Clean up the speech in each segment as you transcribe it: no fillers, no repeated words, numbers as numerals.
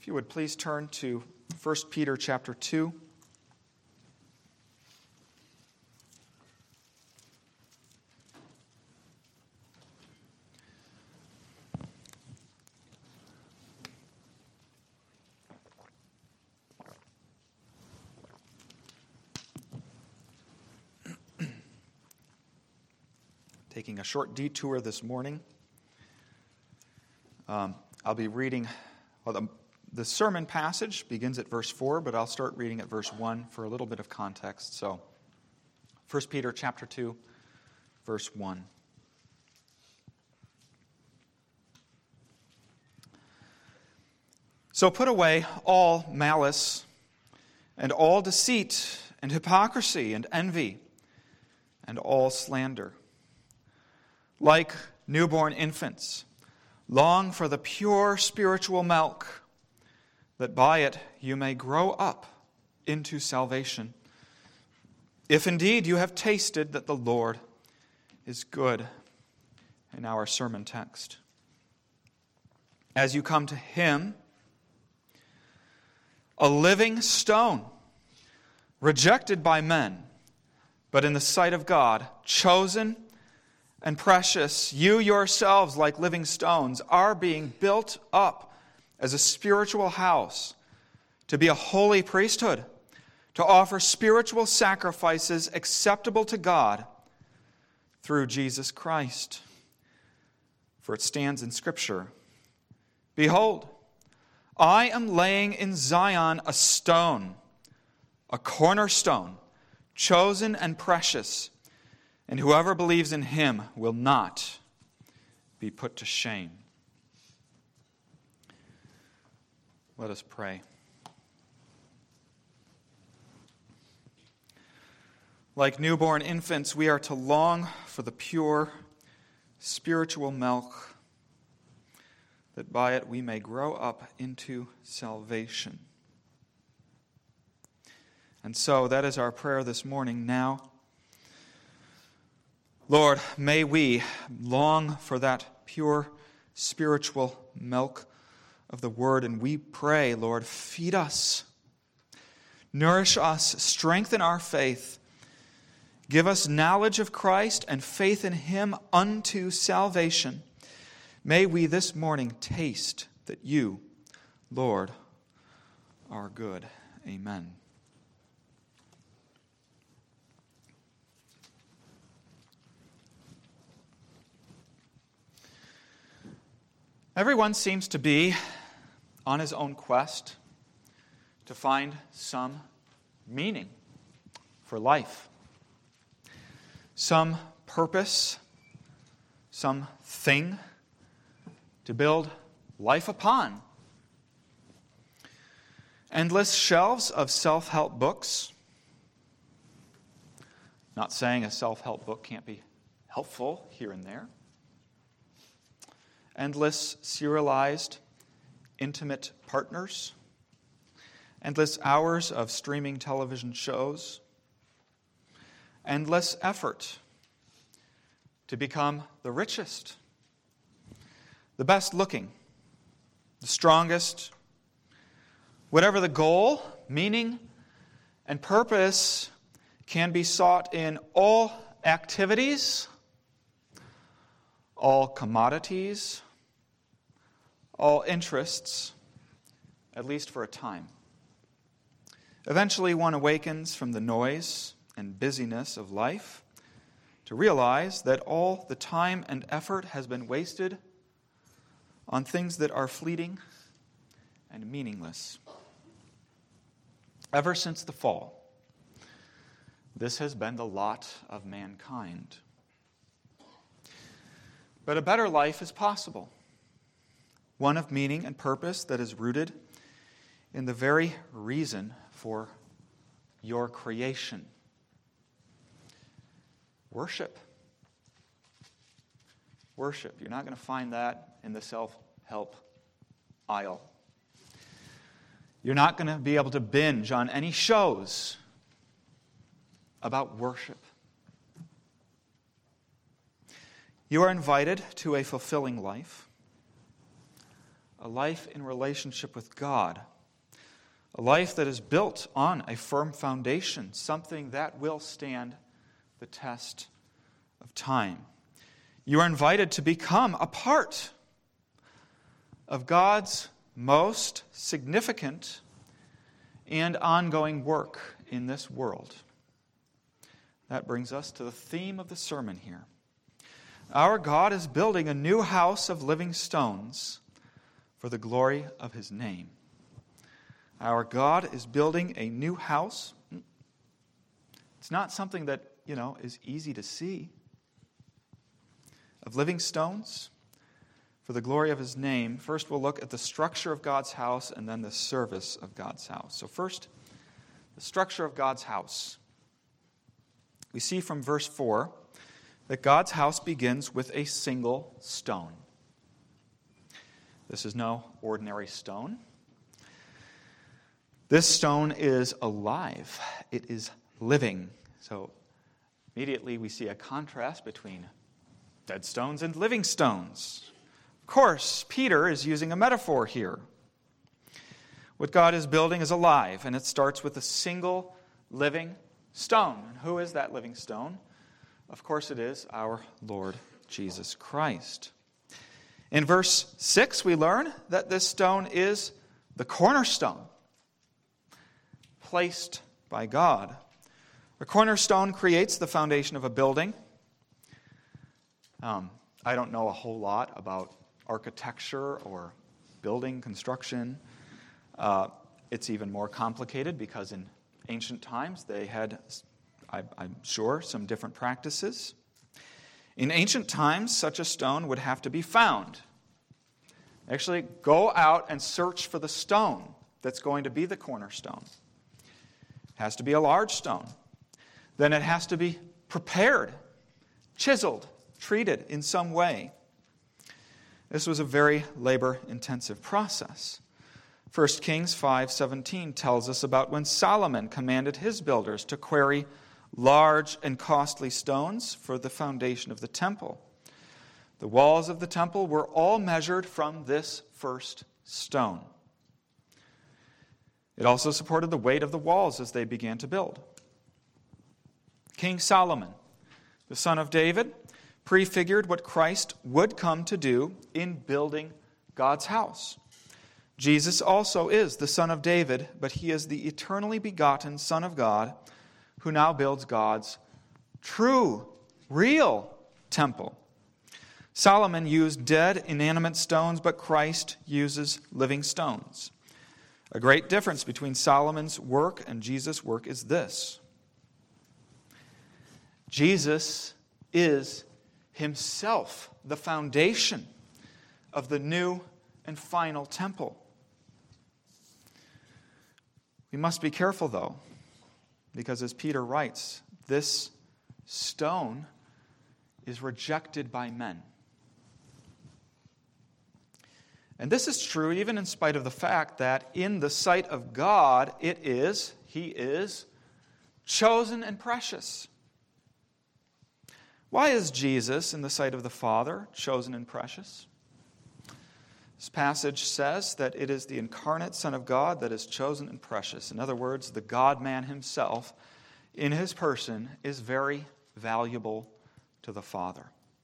you would please turn to 1 Peter chapter 2. Taking a short detour this morning. I'll be reading, the sermon passage begins at verse 4, but I'll start reading at verse 1 for a little bit of context. So, 1 Peter chapter 2, verse 1. So put away all malice and all deceit and hypocrisy and envy and all slander. Like newborn infants, long for the pure spiritual milk, that by it you may grow up into salvation, if indeed you have tasted that the Lord is good, in our sermon text. As you come to Him, a living stone, rejected by men, but in the sight of God, chosen and precious, you yourselves, like living stones, are being built up as a spiritual house, to be a holy priesthood, to offer spiritual sacrifices acceptable to God through Jesus Christ. For it stands in Scripture, "Behold, I am laying in Zion a stone, a cornerstone, chosen and precious, and whoever believes in Him will not be put to shame." Let us pray. Like newborn infants, we are to long for the pure spiritual milk, that by it we may grow up into salvation. And so that is our prayer this morning. Now, Lord, may we long for that pure spiritual milk of the Word, and we pray, Lord, feed us, nourish us, strengthen our faith, give us knowledge of Christ and faith in Him unto salvation. May we this morning taste that You, Lord, are good. Amen. Everyone seems to be on his own quest to find some meaning for life, some purpose, some thing to build life upon. Endless shelves of self-help books. Not saying a self-help book can't be helpful here and there. Endless serialized intimate partners, endless hours of streaming television shows, endless effort to become the richest, the best looking, the strongest. Whatever the goal, meaning, and purpose can be sought in all activities, all commodities, all interests, at least for a time. Eventually, one awakens from the noise and busyness of life to realize that all the time and effort has been wasted on things that are fleeting and meaningless. Ever since the fall, this has been the lot of mankind. But a better life is possible. One of meaning and purpose that is rooted in the very reason for your creation. Worship. Worship. You're not going to find that in the self-help aisle. You're not going to be able to binge on any shows about worship. You are invited to a fulfilling life, a life in relationship with God, a life that is built on a firm foundation, something that will stand the test of time. You are invited to become a part of God's most significant and ongoing work in this world. That brings us to the theme of the sermon here. Our God is building a new house of living stones for the glory of His name. Our God is building a new house. It's not something that, is easy to see. Of living stones for the glory of His name. First, we'll look at the structure of God's house and then the service of God's house. So first, the structure of God's house. We see from verse 4 that God's house begins with a single stone. This is no ordinary stone. This stone is alive. It is living. So immediately we see a contrast between dead stones and living stones. Of course, Peter is using a metaphor here. What God is building is alive, and it starts with a single living stone. And who is that living stone? Of course it is our Lord Jesus Christ. In verse 6, we learn that this stone is the cornerstone, placed by God. The cornerstone creates the foundation of a building. I don't know a whole lot about architecture or building construction. It's even more complicated because in ancient times they had, I'm sure, some different practices. In ancient times, such a stone would have to be found. Actually, go out and search for the stone that's going to be the cornerstone. It has to be a large stone. Then it has to be prepared, chiseled, treated in some way. This was a very labor-intensive process. 1 Kings 5:17 tells us about when Solomon commanded his builders to quarry large and costly stones for the foundation of the temple. The walls of the temple were all measured from this first stone. It also supported the weight of the walls as they began to build. King Solomon, the son of David, prefigured what Christ would come to do in building God's house. Jesus also is the son of David, but he is the eternally begotten Son of God who now builds God's true, real temple. Solomon used dead, inanimate stones, but Christ uses living stones. A great difference between Solomon's work and Jesus' work is this. Jesus is Himself the foundation of the new and final temple. We must be careful, though, because as Peter writes, this stone is rejected by men. And this is true even in spite of the fact that in the sight of God, He is chosen and precious. Why is Jesus, in the sight of the Father, chosen and precious? This passage says that it is the incarnate Son of God that is chosen and precious. In other words, the God-man Himself, in His person, is very valuable to the Father.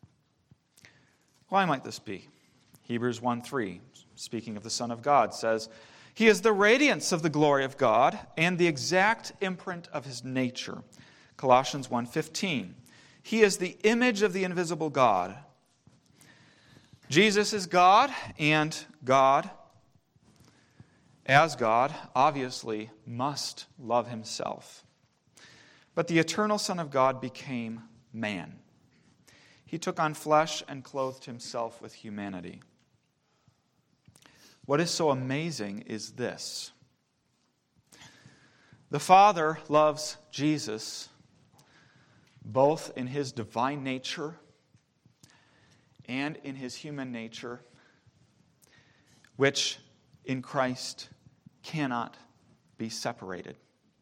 Why might this be? Hebrews 1:3, speaking of the Son of God, says, He is the radiance of the glory of God and the exact imprint of His nature. Colossians 1:15, He is the image of the invisible God. Jesus is God, and God, as God, obviously must love Himself. But the eternal Son of God became man. He took on flesh and clothed Himself with humanity. What is so amazing is this. The Father loves Jesus both in His divine nature and in His human nature, which in Christ cannot be separated.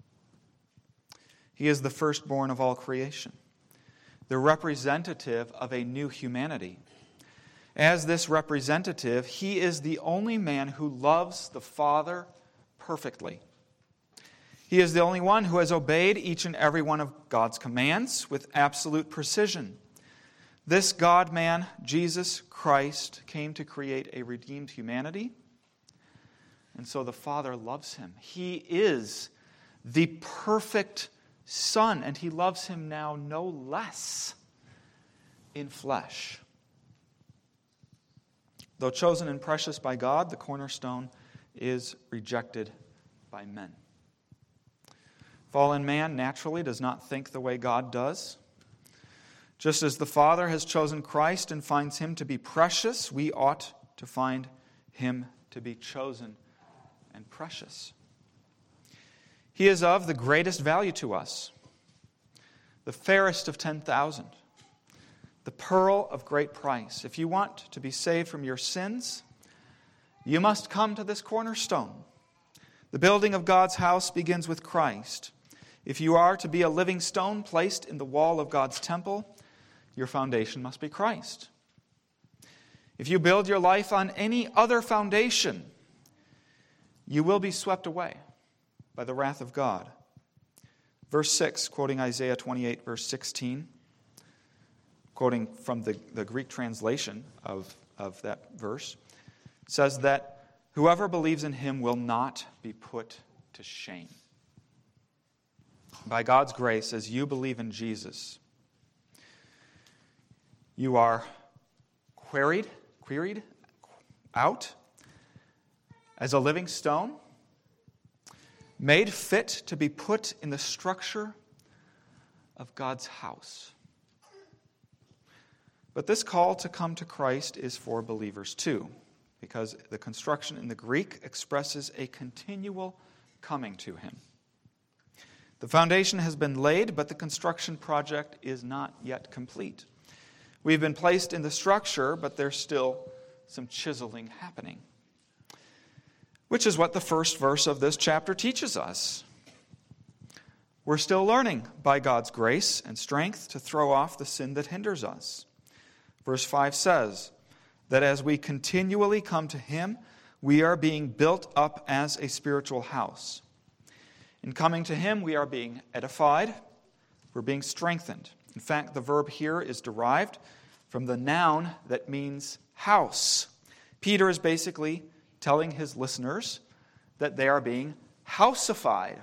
He is the firstborn of all creation, the representative of a new humanity. As this representative, he is the only man who loves the Father perfectly. He is the only one who has obeyed each and every one of God's commands with absolute precision. This God-man, Jesus Christ, came to create a redeemed humanity, and so the Father loves him. He is the perfect Son, and he loves him now no less in flesh. Though chosen and precious by God, the cornerstone is rejected by men. Fallen man naturally does not think the way God does. Just as the Father has chosen Christ and finds him to be precious, we ought to find him to be chosen and precious. He is of the greatest value to us, the fairest of 10,000, the pearl of great price. If you want to be saved from your sins, you must come to this cornerstone. The building of God's house begins with Christ. If you are to be a living stone placed in the wall of God's temple, your foundation must be Christ. If you build your life on any other foundation, you will be swept away by the wrath of God. Verse 6, quoting Isaiah 28, verse 16, quoting from the Greek translation of that verse, says that whoever believes in him will not be put to shame. By God's grace, as you believe in Jesus, you are queried out as a living stone, made fit to be put in the structure of God's house. But this call to come to Christ is for believers too, because the construction in the Greek expresses a continual coming to him. The foundation has been laid, but the construction project is not yet complete. We've been placed in the structure, but there's still some chiseling happening, which is what the first verse of this chapter teaches us. We're still learning by God's grace and strength to throw off the sin that hinders us. Verse 5 says that as we continually come to him, we are being built up as a spiritual house. In coming to him, we are being edified, we're being strengthened. In fact, the verb here is derived from the noun that means house. Peter is basically telling his listeners that they are being houseified.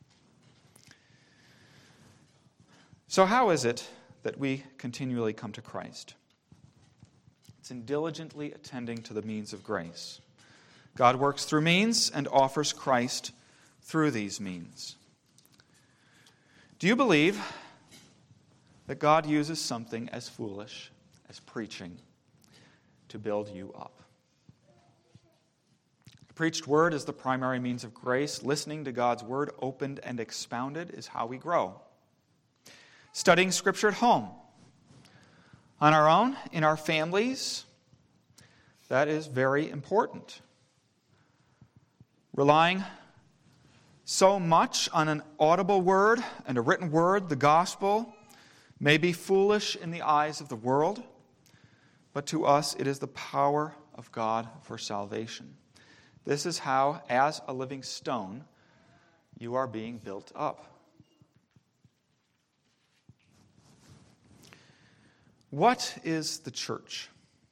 So how is it that we continually come to Christ? It's in diligently attending to the means of grace. God works through means and offers Christ through these means. Do you believe that God uses something as foolish as preaching to build you up? The preached word is the primary means of grace. Listening to God's word opened and expounded is how we grow. Studying Scripture at home, on our own, in our families, that is very important. Relying so much on an audible word and a written word, the gospel, may be foolish in the eyes of the world, but to us it is the power of God for salvation. This is how, as a living stone, you are being built up. What is the church?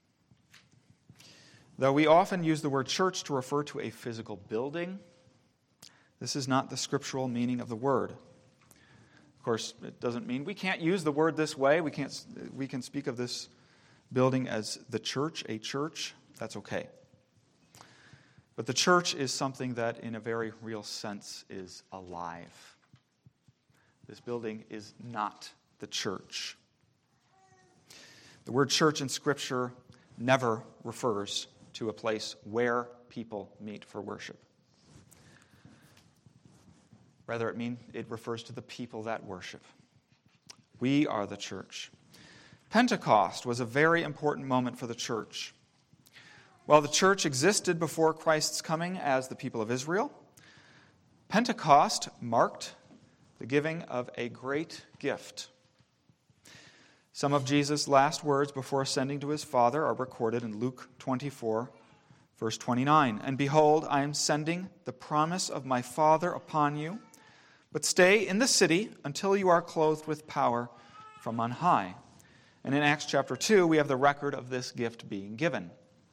Though we often use the word church to refer to a physical building, this is not the scriptural meaning of the word. Of course, it doesn't mean we can't use the word this way. We can speak of this building as the church, a church. That's okay. But the church is something that, in a very real sense, is alive. This building is not the church. The word church in Scripture never refers to a place where people meet for worship. Rather, it refers to the people that worship. We are the church. Pentecost was a very important moment for the church. While the church existed before Christ's coming as the people of Israel, Pentecost marked the giving of a great gift. Some of Jesus' last words before ascending to his Father are recorded in Luke 24, verse 29. And behold, I am sending the promise of my Father upon you, but stay in the city until you are clothed with power from on high. And in Acts chapter 2, we have the record of this gift being given.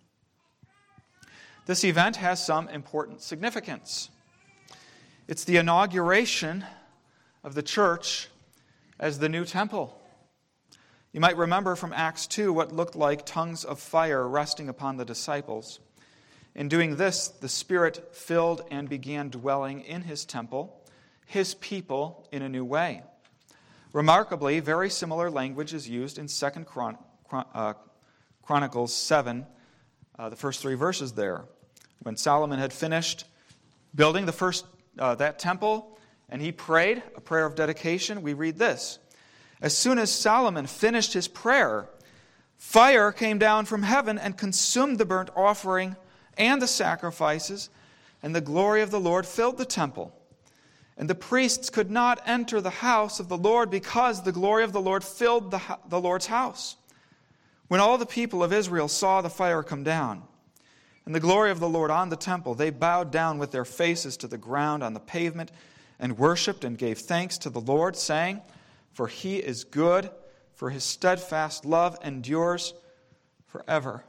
This event has some important significance. It's the inauguration of the church as the new temple. You might remember from Acts 2 what looked like tongues of fire resting upon the disciples. In doing this, the Spirit filled and began dwelling in his temple, his people, in a new way. Remarkably, very similar language is used in 2 Chronicles 7, the first 3 verses there. When Solomon had finished building that temple, and he prayed a prayer of dedication, we read this. As soon as Solomon finished his prayer, fire came down from heaven and consumed the burnt offering and the sacrifices, and the glory of the Lord filled the temple. And the priests could not enter the house of the Lord because the glory of the Lord filled the Lord's house. When all the people of Israel saw the fire come down, and the glory of the Lord on the temple, they bowed down with their faces to the ground on the pavement and worshipped and gave thanks to the Lord, saying, For he is good, for his steadfast love endures forever.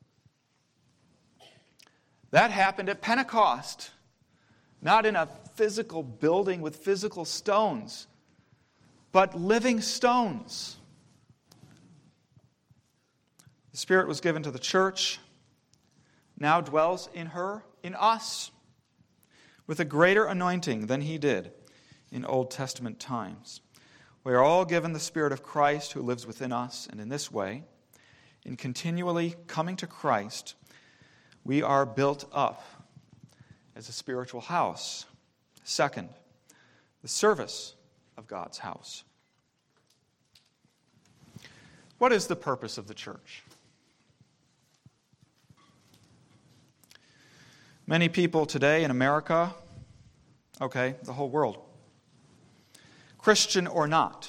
That happened at Pentecost, not in a physical building with physical stones, but living stones. The Spirit was given to the church, now dwells in her, in us, with a greater anointing than he did in Old Testament times. We are all given the Spirit of Christ who lives within us, and in this way, in continually coming to Christ, we are built up as a spiritual house. Second, the service of God's house. What is the purpose of the church? Many people today in America, the whole world, Christian or not,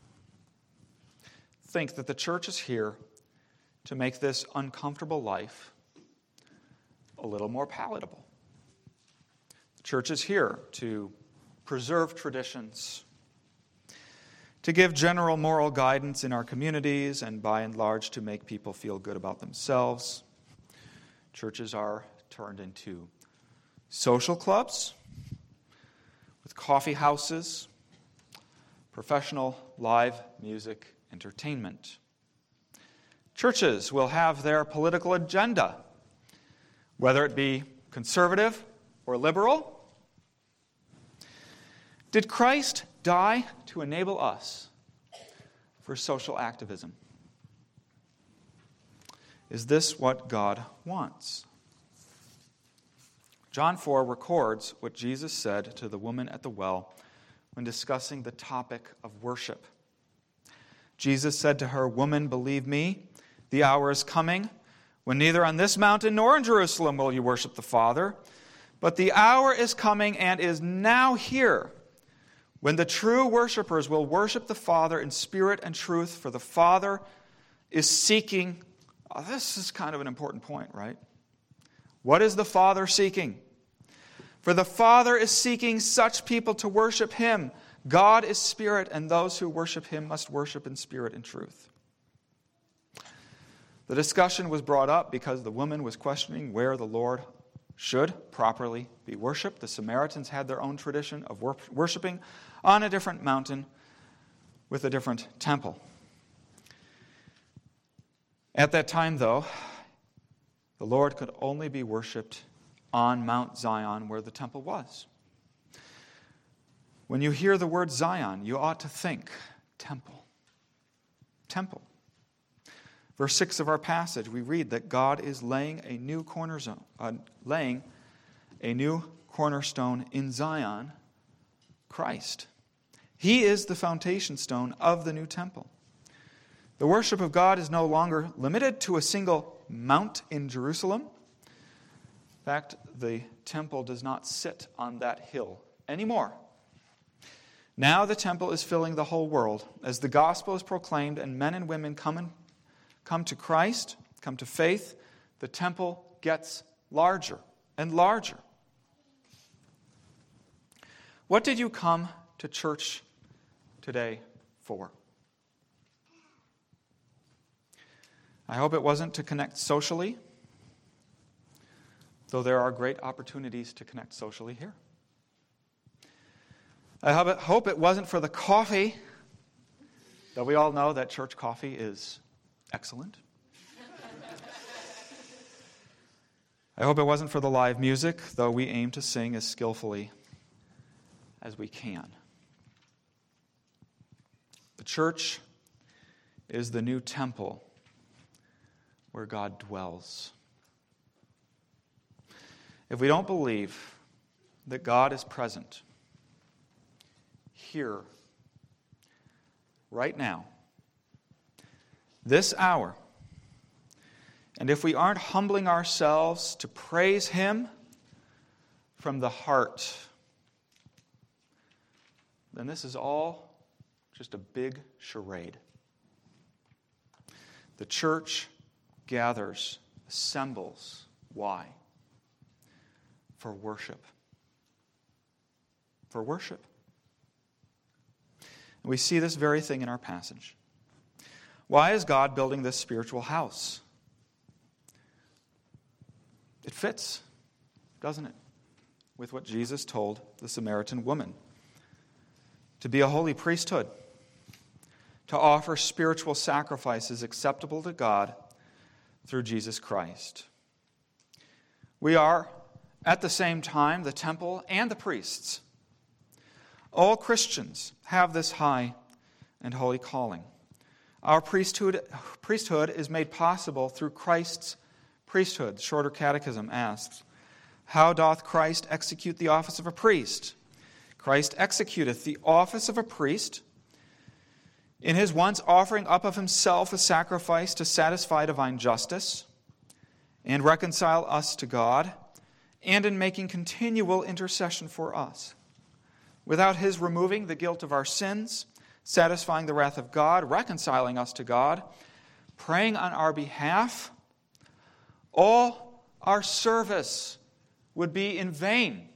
think that the church is here to make this uncomfortable life a little more palatable. The church is here to preserve traditions, to give general moral guidance in our communities, and by and large to make people feel good about themselves. Churches are turned into social clubs with coffee houses, professional live music entertainment. Churches will have their political agenda, whether it be conservative or liberal. Did Christ die to enable us for social activism? Is this what God wants? John 4 records what Jesus said to the woman at the well when discussing the topic of worship. Jesus said to her, "Woman, believe me, the hour is coming when neither on this mountain nor in Jerusalem will you worship the Father, but the hour is coming and is now here when the true worshipers will worship the Father in spirit and truth, for the Father is seeking." This is kind of an important point, right? What is the Father seeking? For the Father is seeking such people to worship Him. God is spirit, and those who worship Him must worship in spirit and truth. The discussion was brought up because the woman was questioning where the Lord should properly be worshipped. The Samaritans had their own tradition of worshiping on a different mountain with a different temple. At that time, though, the Lord could only be worshipped on Mount Zion where the temple was. When you hear the word Zion, you ought to think temple. Temple. Verse 6 of our passage, we read that God is laying a new cornerstone in Zion, Christ. He is the foundation stone of the new temple. The worship of God is no longer limited to a single mount in Jerusalem. In fact, the temple does not sit on that hill anymore. Now the temple is filling the whole world. As the gospel is proclaimed and men and women come to Christ, come to faith, the temple gets larger and larger. What did you come to church today for? I hope it wasn't to connect socially, though there are great opportunities to connect socially here. I hope it wasn't for the coffee, though we all know that church coffee is excellent. I hope it wasn't for the live music, though we aim to sing as skillfully as we can. The church is the new temple where God dwells. If we don't believe that God is present here, right now, this hour, and if we aren't humbling ourselves to praise Him from the heart, then this is all just a big charade. The church gathers, assembles. Why? For worship. For worship. And we see this very thing in our passage. Why is God building this spiritual house? It fits, doesn't it, with what Jesus told the Samaritan woman. To be a holy priesthood, to offer spiritual sacrifices acceptable to God through Jesus Christ. We are, at the same time, the temple and the priests. All Christians have this high and holy calling. Our priesthood is made possible through Christ's priesthood. The Shorter Catechism asks, how doth Christ execute the office of a priest? Christ executeth the office of a priest in His once offering up of Himself a sacrifice to satisfy divine justice and reconcile us to God, and in making continual intercession for us. Without His removing the guilt of our sins, satisfying the wrath of God, reconciling us to God, praying on our behalf, all our service would be in vain.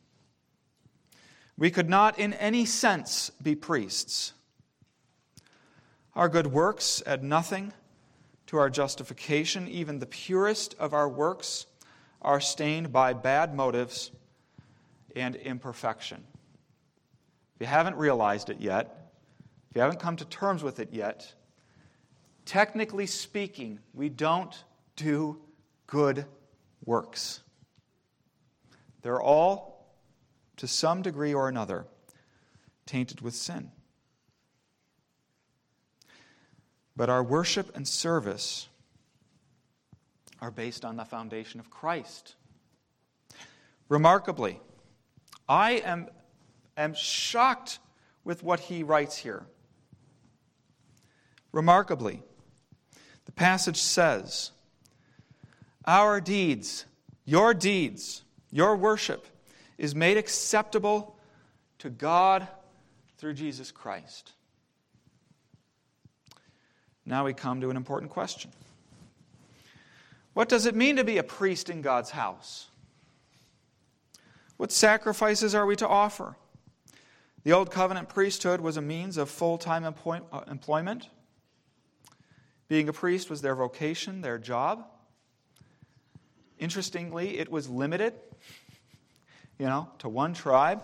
We could not in any sense be priests. Our good works add nothing to our justification. Even the purest of our works are stained by bad motives and imperfection. If you haven't realized it yet, if you haven't come to terms with it yet, technically speaking, we don't do good works. They're all, to some degree or another, tainted with sin. But our worship and service are based on the foundation of Christ. Remarkably, I am shocked with what he writes here. Remarkably, the passage says, our deeds, your worship is made acceptable to God through Jesus Christ. Now we come to an important question. What does it mean to be a priest in God's house? What sacrifices are we to offer? The Old Covenant priesthood was a means of full-time employment. Being a priest was their vocation, their job. Interestingly, it was limited, to one tribe.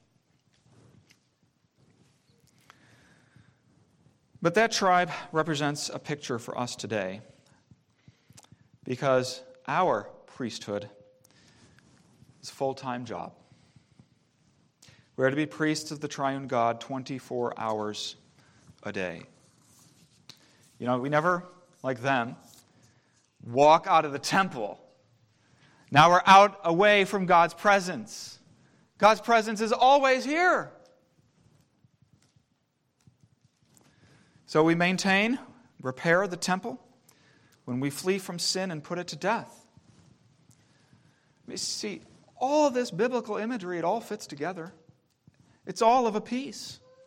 But that tribe represents a picture for us today, because our priesthood is a full-time job. We are to be priests of the triune God 24 hours a day. We never, like them, walk out of the temple. Now we're out away from God's presence. God's presence is always here. So we maintain, repair the temple when we flee from sin and put it to death. You see, all this biblical imagery, it all fits together. It's all of a piece.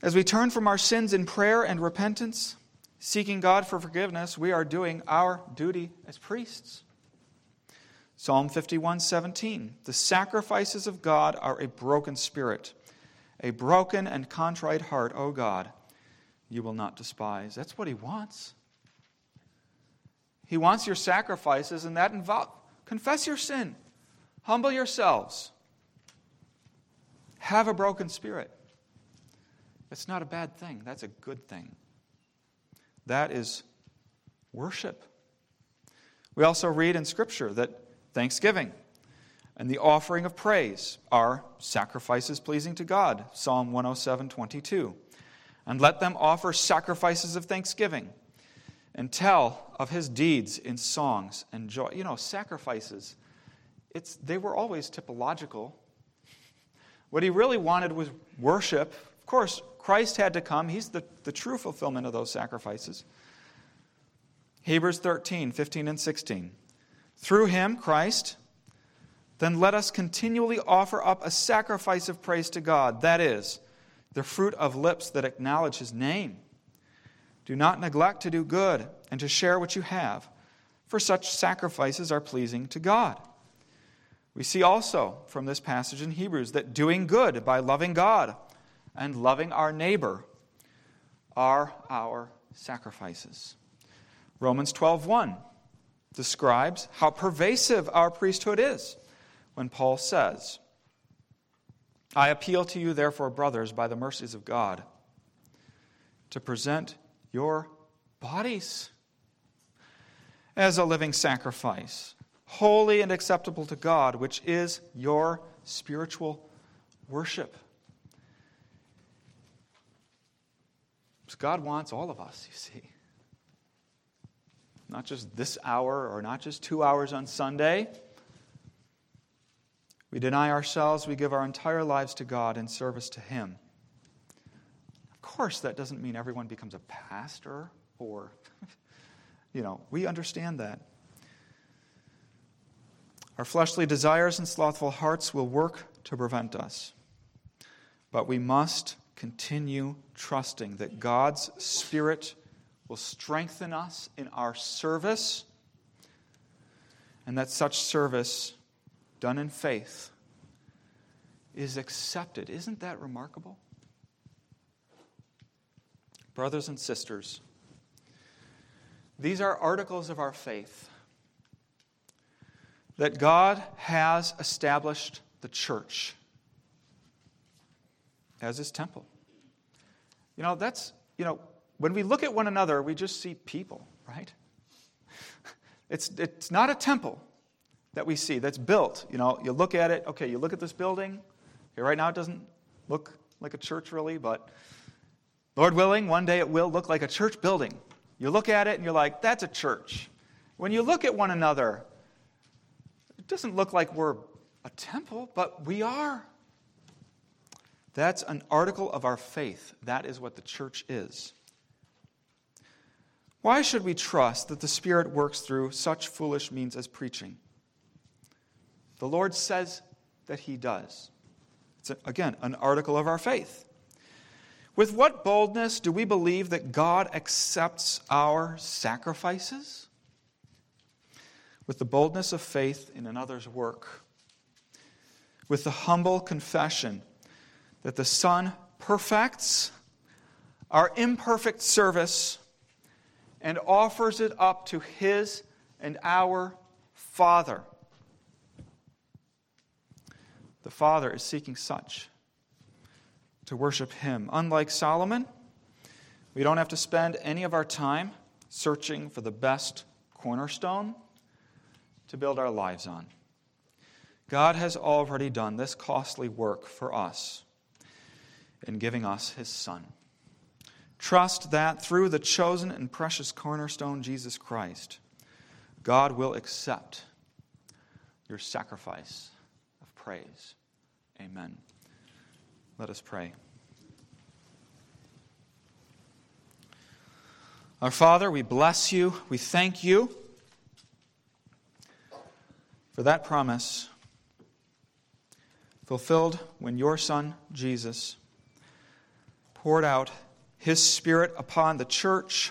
As we turn from our sins in prayer and repentance, seeking God for forgiveness, we are doing our duty as priests. Psalm 51:17, the sacrifices of God are a broken spirit, a broken and contrite heart, O God, you will not despise. That's what he wants. He wants your sacrifices, and that involves confess your sin, humble yourselves, have a broken spirit. It's not a bad thing. That's a good thing. That is worship. We also read in Scripture that thanksgiving and the offering of praise are sacrifices pleasing to God. Psalm 107:22. And let them offer sacrifices of thanksgiving and tell of his deeds in songs and joy. You know, sacrifices, they were always typological. What he really wanted was worship. Of course, Christ had to come. He's the true fulfillment of those sacrifices. Hebrews 13:15 and 16. Through him, Christ, then let us continually offer up a sacrifice of praise to God, that is, the fruit of lips that acknowledge his name. Do not neglect to do good and to share what you have, for such sacrifices are pleasing to God. We see also from this passage in Hebrews that doing good by loving God and loving our neighbor are our sacrifices. Romans 12:1 describes how pervasive our priesthood is when Paul says, I appeal to you, therefore, brothers, by the mercies of God, to present your bodies as a living sacrifice, holy and acceptable to God, which is your spiritual worship. Because God wants all of us, you see. Not just this hour or not just 2 hours on Sunday. We deny ourselves, we give our entire lives to God in service to him. Of course, that doesn't mean everyone becomes a pastor or, we understand that. Our fleshly desires and slothful hearts will work to prevent us. But we must continue trusting that God's Spirit will strengthen us in our service, and that such service done in faith is accepted. Isn't that remarkable? Brothers and sisters, these are articles of our faith that God has established the church as his temple. When we look at one another, we just see people, right? It's not a temple that we see that's built. You look at it, okay, you look at this building. Okay, right now it doesn't look like a church really, but Lord willing, one day it will look like a church building. You look at it and you're like, that's a church. When you look at one another, it doesn't look like we're a temple, but we are. That's an article of our faith. That is what the church is. Why should we trust that the Spirit works through such foolish means as preaching? The Lord says that he does. It's, again, an article of our faith. With what boldness do we believe that God accepts our sacrifices? With the boldness of faith in another's work. With the humble confession that the Son perfects our imperfect service and offers it up to his and our Father. The Father is seeking such to worship him. Unlike Solomon, we don't have to spend any of our time searching for the best cornerstone to build our lives on. God has already done this costly work for us in giving us his Son. Trust that through the chosen and precious cornerstone, Jesus Christ, God will accept your sacrifice of praise. Amen. Let us pray. Our Father, we bless you. We thank you for that promise fulfilled when your Son, Jesus, poured out His Spirit upon the church,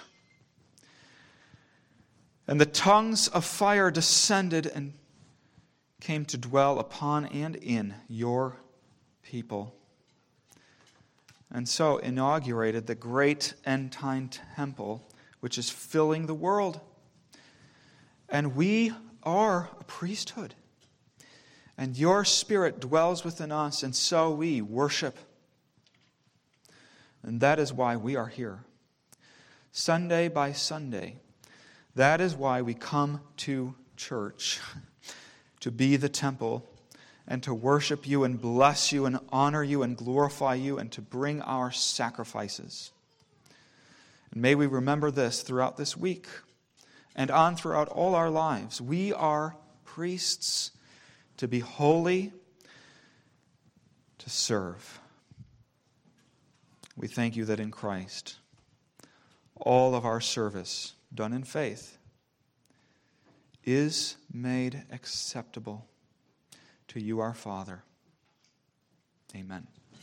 and the tongues of fire descended and came to dwell upon and in your people, and so inaugurated the great end-time temple which is filling the world. And we are a priesthood, and your Spirit dwells within us, and so we worship. And that is why we are here, Sunday by Sunday. That is why we come to church, to be the temple, and to worship you and bless you and honor you and glorify you and to bring our sacrifices. And may we remember this throughout this week and on throughout all our lives. We are priests to be holy, to serve. We thank you that in Christ, all of our service done in faith is made acceptable to you, our Father. Amen.